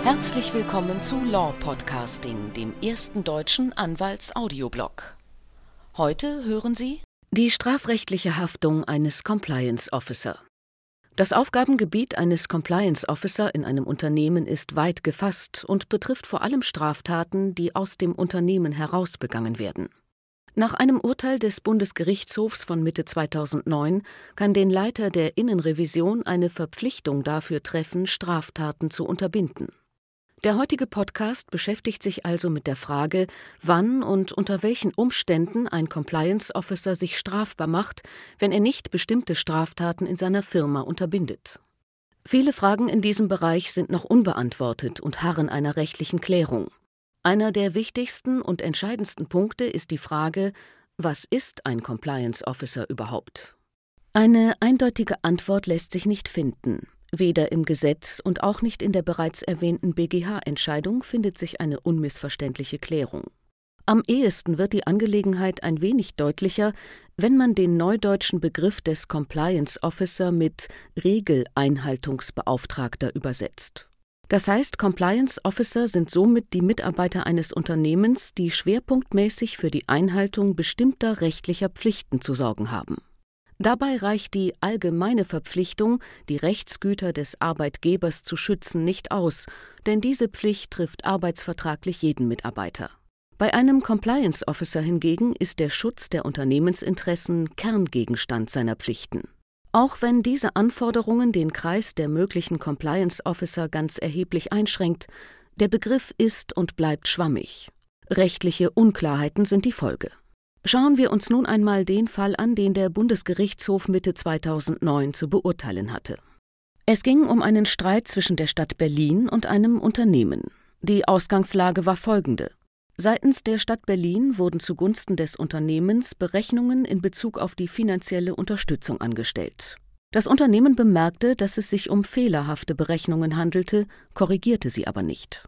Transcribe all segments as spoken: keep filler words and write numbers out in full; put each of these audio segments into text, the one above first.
Herzlich willkommen zu Law Podcasting, dem ersten deutschen Anwalts-Audioblog. Heute hören Sie die strafrechtliche Haftung eines Compliance Officer. Das Aufgabengebiet eines Compliance Officer in einem Unternehmen ist weit gefasst und betrifft vor allem Straftaten, die aus dem Unternehmen heraus begangen werden. Nach einem Urteil des Bundesgerichtshofs von Mitte zweitausendneun kann den Leiter der Innenrevision eine Verpflichtung dafür treffen, Straftaten zu unterbinden. Der heutige Podcast beschäftigt sich also mit der Frage, wann und unter welchen Umständen ein Compliance Officer sich strafbar macht, wenn er nicht bestimmte Straftaten in seiner Firma unterbindet. Viele Fragen in diesem Bereich sind noch unbeantwortet und harren einer rechtlichen Klärung. Einer der wichtigsten und entscheidendsten Punkte ist die Frage, was ist ein Compliance Officer überhaupt? Eine eindeutige Antwort lässt sich nicht finden. Weder im Gesetz und auch nicht in der bereits erwähnten B G H-Entscheidung findet sich eine unmissverständliche Klärung. Am ehesten wird die Angelegenheit ein wenig deutlicher, wenn man den neudeutschen Begriff des Compliance Officer mit Regeleinhaltungsbeauftragter übersetzt. Das heißt, Compliance Officer sind somit die Mitarbeiter eines Unternehmens, die schwerpunktmäßig für die Einhaltung bestimmter rechtlicher Pflichten zu sorgen haben. Dabei reicht die allgemeine Verpflichtung, die Rechtsgüter des Arbeitgebers zu schützen, nicht aus, denn diese Pflicht trifft arbeitsvertraglich jeden Mitarbeiter. Bei einem Compliance Officer hingegen ist der Schutz der Unternehmensinteressen Kerngegenstand seiner Pflichten. Auch wenn diese Anforderungen den Kreis der möglichen Compliance Officer ganz erheblich einschränkt, der Begriff ist und bleibt schwammig. Rechtliche Unklarheiten sind die Folge. Schauen wir uns nun einmal den Fall an, den der Bundesgerichtshof Mitte zweitausendneun zu beurteilen hatte. Es ging um einen Streit zwischen der Stadt Berlin und einem Unternehmen. Die Ausgangslage war folgende: Seitens der Stadt Berlin wurden zugunsten des Unternehmens Berechnungen in Bezug auf die finanzielle Unterstützung angestellt. Das Unternehmen bemerkte, dass es sich um fehlerhafte Berechnungen handelte, korrigierte sie aber nicht.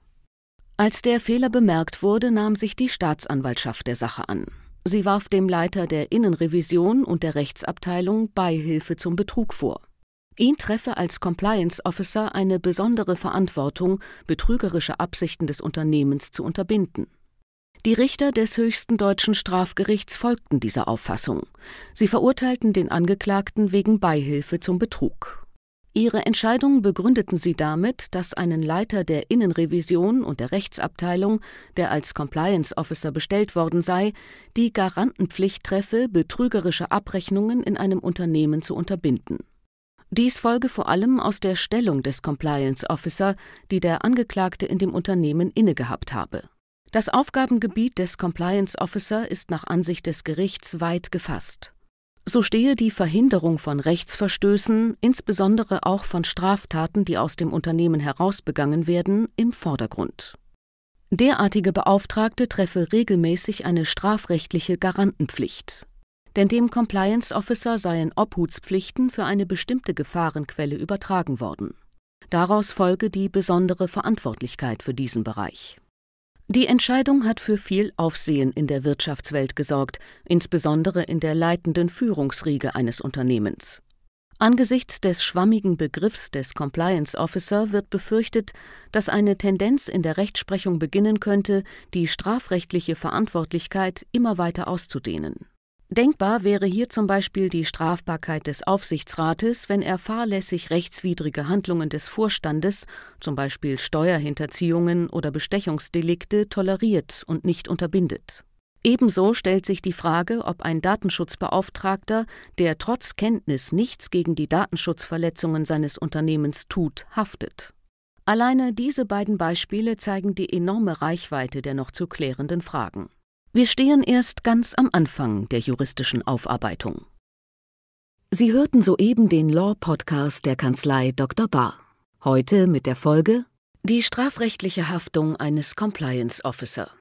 Als der Fehler bemerkt wurde, nahm sich die Staatsanwaltschaft der Sache an. Sie warf dem Leiter der Innenrevision und der Rechtsabteilung Beihilfe zum Betrug vor. Ihn treffe als Compliance Officer eine besondere Verantwortung, betrügerische Absichten des Unternehmens zu unterbinden. Die Richter des höchsten deutschen Strafgerichts folgten dieser Auffassung. Sie verurteilten den Angeklagten wegen Beihilfe zum Betrug. Ihre Entscheidung begründeten sie damit, dass einen Leiter der Innenrevision und der Rechtsabteilung, der als Compliance Officer bestellt worden sei, die Garantenpflicht treffe, betrügerische Abrechnungen in einem Unternehmen zu unterbinden. Dies folge vor allem aus der Stellung des Compliance Officer, die der Angeklagte in dem Unternehmen innegehabt habe. Das Aufgabengebiet des Compliance Officer ist nach Ansicht des Gerichts weit gefasst. So stehe die Verhinderung von Rechtsverstößen, insbesondere auch von Straftaten, die aus dem Unternehmen heraus begangen werden, im Vordergrund. Derartige Beauftragte treffe regelmäßig eine strafrechtliche Garantenpflicht. Denn dem Compliance Officer seien Obhutspflichten für eine bestimmte Gefahrenquelle übertragen worden. Daraus folge die besondere Verantwortlichkeit für diesen Bereich. Die Entscheidung hat für viel Aufsehen in der Wirtschaftswelt gesorgt, insbesondere in der leitenden Führungsriege eines Unternehmens. Angesichts des schwammigen Begriffs des Compliance Officer wird befürchtet, dass eine Tendenz in der Rechtsprechung beginnen könnte, die strafrechtliche Verantwortlichkeit immer weiter auszudehnen. Denkbar wäre hier zum Beispiel die Strafbarkeit des Aufsichtsrates, wenn er fahrlässig rechtswidrige Handlungen des Vorstandes, zum Beispiel Steuerhinterziehungen oder Bestechungsdelikte, toleriert und nicht unterbindet. Ebenso stellt sich die Frage, ob ein Datenschutzbeauftragter, der trotz Kenntnis nichts gegen die Datenschutzverletzungen seines Unternehmens tut, haftet. Alleine diese beiden Beispiele zeigen die enorme Reichweite der noch zu klärenden Fragen. Wir stehen erst ganz am Anfang der juristischen Aufarbeitung. Sie hörten soeben den Law-Podcast der Kanzlei Doktor Bahr. Heute mit der Folge: Die strafrechtliche Haftung eines Compliance Officer.